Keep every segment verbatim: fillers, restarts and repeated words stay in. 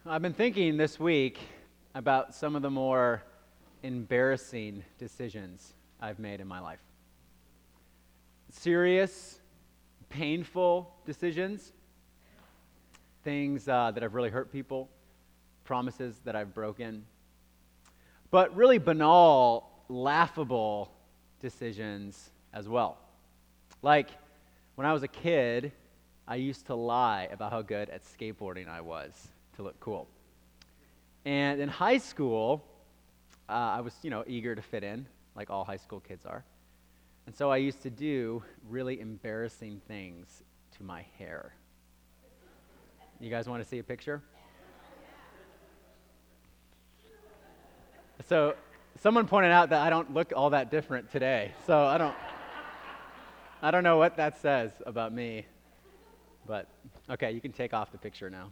I've been thinking this week about some of the more embarrassing decisions I've made in my life. Serious, painful decisions, things uh, that have really hurt people, promises that I've broken, but really banal, laughable decisions as well. Like, when I was a kid, I used to lie about how good at skateboarding I was to look cool. And in high school, uh, I was, you know, eager to fit in, like all high school kids are. And so I used to do really embarrassing things to my hair. You guys want to see a picture? So someone pointed out that I don't look all that different today. So I don't, I don't know what that says about me. But, okay, you can take off the picture now.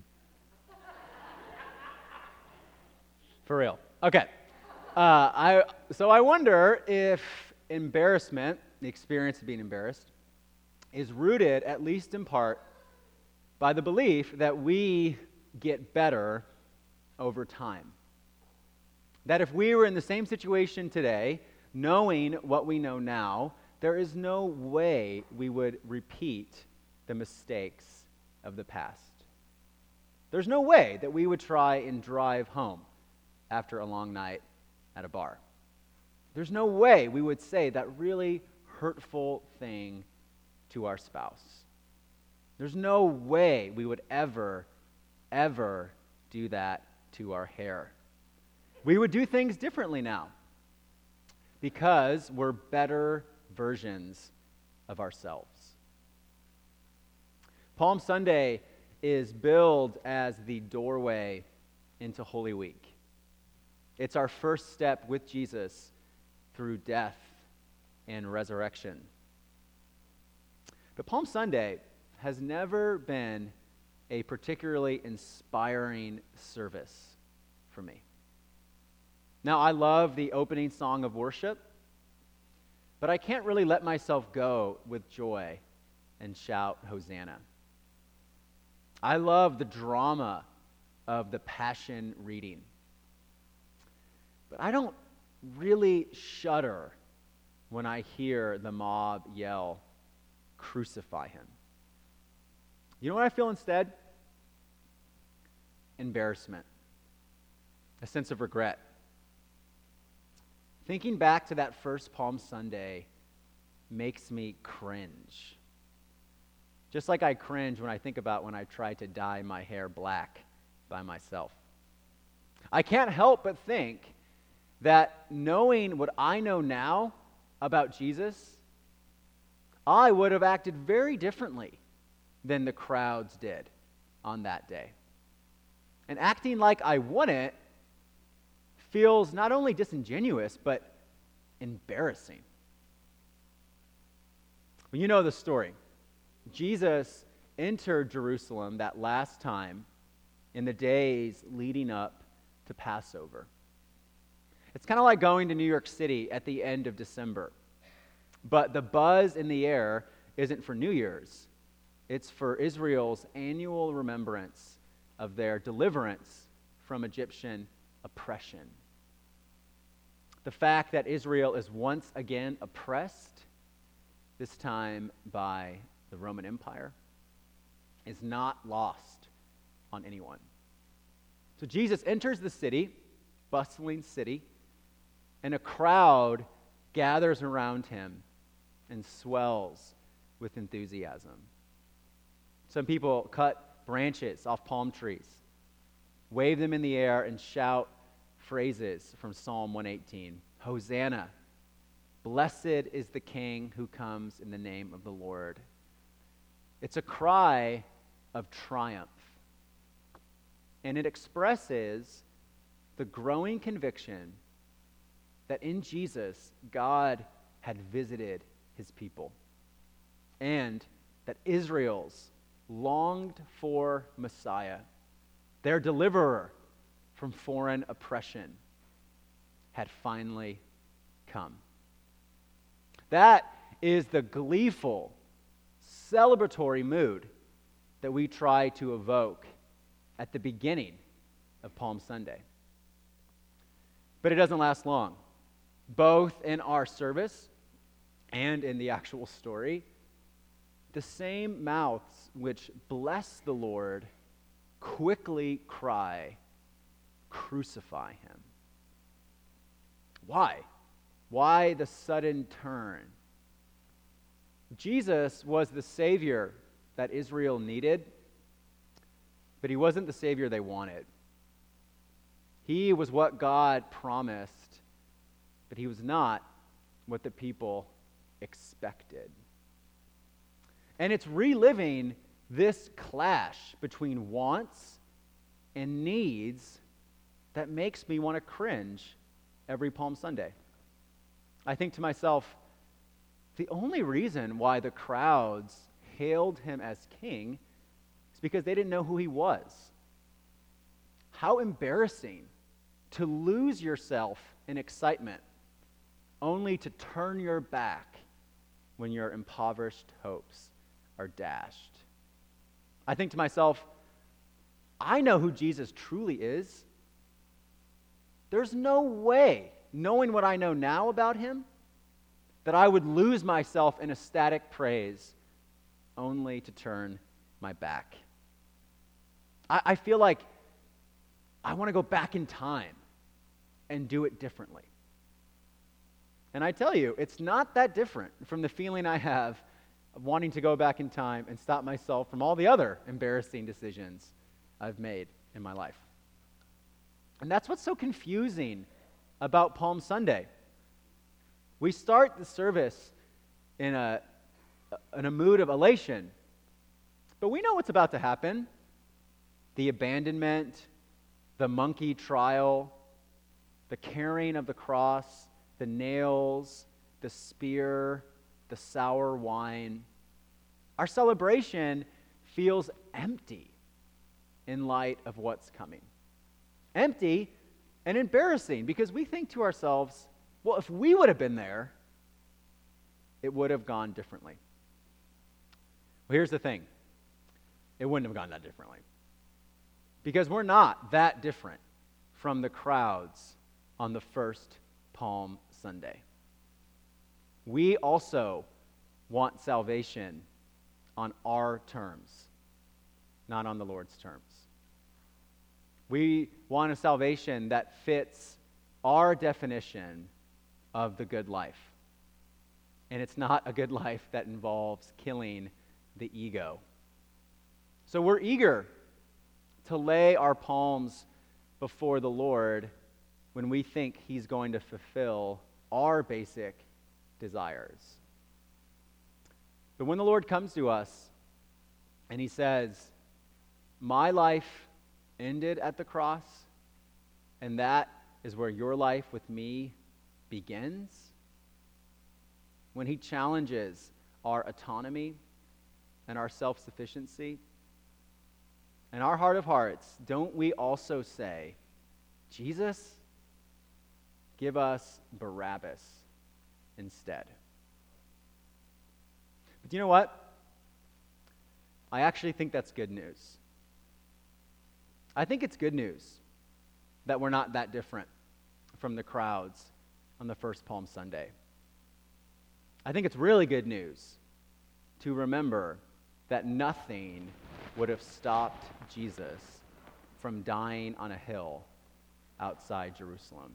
For real. Okay. Uh, I so I wonder if embarrassment, the experience of being embarrassed, is rooted, at least in part, by the belief that we get better over time. That if we were in the same situation today, knowing what we know now, there is no way we would repeat the mistakes of the past. There's no way that we would try and drive home after a long night at a bar. There's no way we would say that really hurtful thing to our spouse. There's no way we would ever, ever do that to our hair. We would do things differently now because we're better versions of ourselves. Palm Sunday is billed as the doorway into Holy Week. It's our first step with Jesus through death and resurrection. But Palm Sunday has never been a particularly inspiring service for me. Now, I love the opening song of worship, but I can't really let myself go with joy and shout Hosanna. I love the drama of the Passion reading, but I don't really shudder when I hear the mob yell, "Crucify him." You know what I feel instead? Embarrassment, a sense of regret. Thinking back to that first Palm Sunday makes me cringe. Just like I cringe when I think about when I tried to dye my hair black by myself. I can't help but think that knowing what I know now about Jesus, I would have acted very differently than the crowds did on that day. And acting like I wouldn't feels not only disingenuous, but embarrassing. Well, you know the story. Jesus entered Jerusalem that last time in the days leading up to Passover. It's kind of like going to New York City at the end of December. But the buzz in the air isn't for New Year's. It's for Israel's annual remembrance of their deliverance from Egyptian oppression. The fact that Israel is once again oppressed, this time by the Roman Empire, is not lost on anyone. So Jesus enters the city, bustling city, and a crowd gathers around him and swells with enthusiasm. Some people cut branches off palm trees, wave them in the air, and shout phrases from Psalm one eighteen. Hosanna, blessed is the King who comes in the name of the Lord. It's a cry of triumph, and it expresses the growing conviction that in Jesus, God had visited his people, and that Israel's longed for Messiah, their deliverer from foreign oppression, had finally come. That is the gleeful, celebratory mood that we try to evoke at the beginning of Palm Sunday. But it doesn't last long. Both in our service and in the actual story, the same mouths which bless the Lord quickly cry, "Crucify him." Why? Why the sudden turn? Jesus was the Savior that Israel needed, but he wasn't the Savior they wanted. He was what God promised, but he was not what the people expected. And it's reliving this clash between wants and needs that makes me want to cringe every Palm Sunday. I think to myself, the only reason why the crowds hailed him as king is because they didn't know who he was. How embarrassing to lose yourself in excitement only to turn your back when your impoverished hopes are dashed. I think to myself, I know who Jesus truly is. There's no way, knowing what I know now about him, that I would lose myself in ecstatic praise only to turn my back. I, I feel like I want to go back in time and do it differently. And I tell you, it's not that different from the feeling I have of wanting to go back in time and stop myself from all the other embarrassing decisions I've made in my life. And that's what's so confusing about Palm Sunday. We start the service in a, in a mood of elation, but we know what's about to happen. The abandonment, the monkey trial, the carrying of the cross, the nails, the spear, the sour wine. Our celebration feels empty in light of what's coming. Empty and embarrassing because we think to ourselves, well, if we would have been there, it would have gone differently. Well, here's the thing. It wouldn't have gone that differently. Because we're not that different from the crowds on the first Palm Sunday. We also want salvation on our terms, not on the Lord's terms. We want a salvation that fits our definition of the good life. And it's not a good life that involves killing the ego. So we're eager to lay our palms before the Lord when we think he's going to fulfill our basic desires. But when the Lord comes to us and he says, my life ended at the cross, and that is where your life with me begins, when he challenges our autonomy and our self-sufficiency, in our heart of hearts, don't we also say, Jesus, give us Barabbas instead? But you know what? I actually think that's good news. I think it's good news that we're not that different from the crowds on the first Palm Sunday. I think it's really good news to remember that nothing would have stopped Jesus from dying on a hill outside Jerusalem.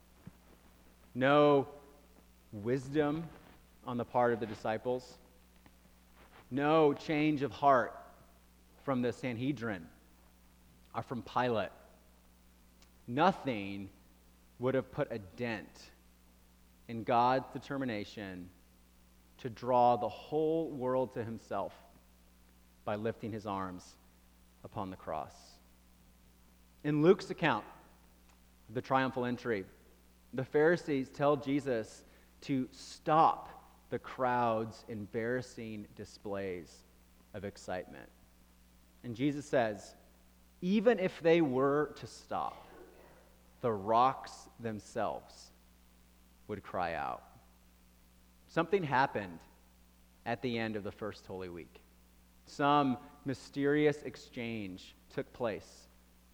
No wisdom on the part of the disciples. No change of heart from the Sanhedrin or from Pilate. Nothing would have put a dent in God's determination to draw the whole world to himself by lifting his arms upon the cross. In Luke's account of the triumphal entry, the Pharisees tell Jesus to stop the crowd's embarrassing displays of excitement. And Jesus says, even if they were to stop, the rocks themselves would cry out. Something happened at the end of the first Holy Week. Some mysterious exchange took place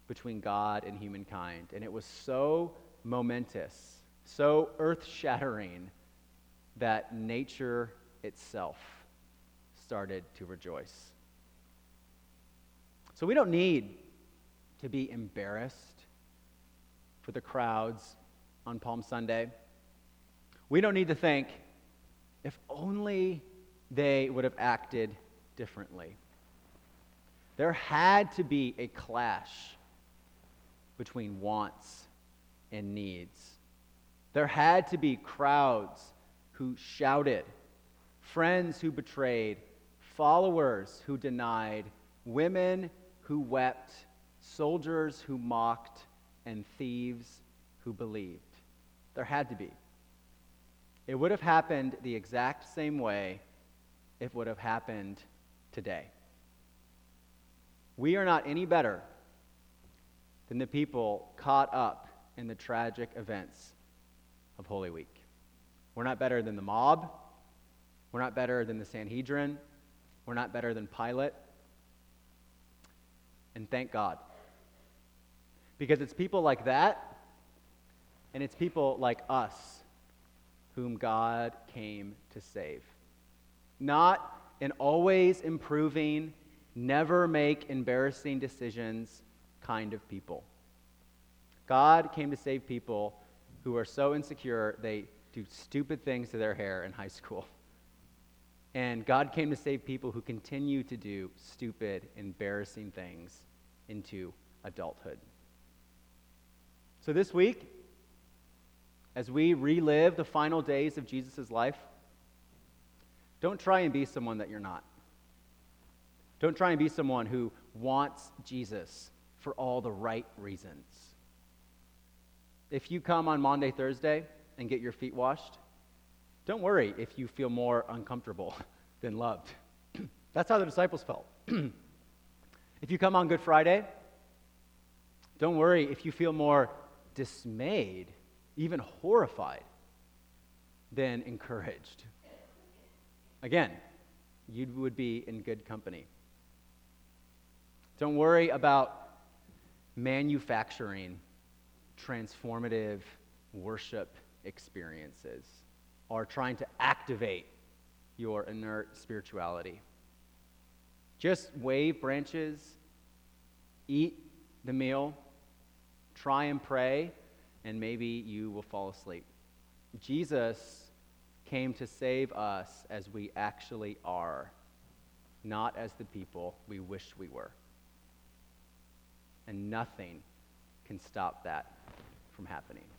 between God and humankind. And it was so momentous, so earth-shattering, that nature itself started to rejoice. So we don't need to be embarrassed for the crowds on Palm Sunday. We don't need to think, if only they would have acted differently. There had to be a clash between wants and needs. There had to be crowds who shouted, friends who betrayed, followers who denied, women who wept, soldiers who mocked, and thieves who believed. There had to be. It would have happened the exact same way if it would have happened today. We are not any better than the people caught up in the tragic events of Holy Week. We're not better than the mob. We're not better than the Sanhedrin. We're not better than Pilate. And thank God. Because it's people like that, and it's people like us whom God came to save. Not an always improving, never make embarrassing decisions kind of people. God came to save people who are so insecure they do stupid things to their hair in high school. And God came to save people who continue to do stupid, embarrassing things into adulthood. So this week, as we relive the final days of Jesus' life, don't try and be someone that you're not. Don't try and be someone who wants Jesus for all the right reasons. If you come on Maundy, Thursday and get your feet washed, don't worry if you feel more uncomfortable than loved. That's how the disciples felt. If you come on Good Friday, don't worry if you feel more dismayed, even horrified, than encouraged. Again, you would be in good company. Don't worry about manufacturing transformative worship experiences or trying to activate your inert spirituality. Just wave branches, eat the meal, try and pray, and maybe you will fall asleep. Jesus came to save us as we actually are, not as the people we wish we were. And nothing can stop that from happening.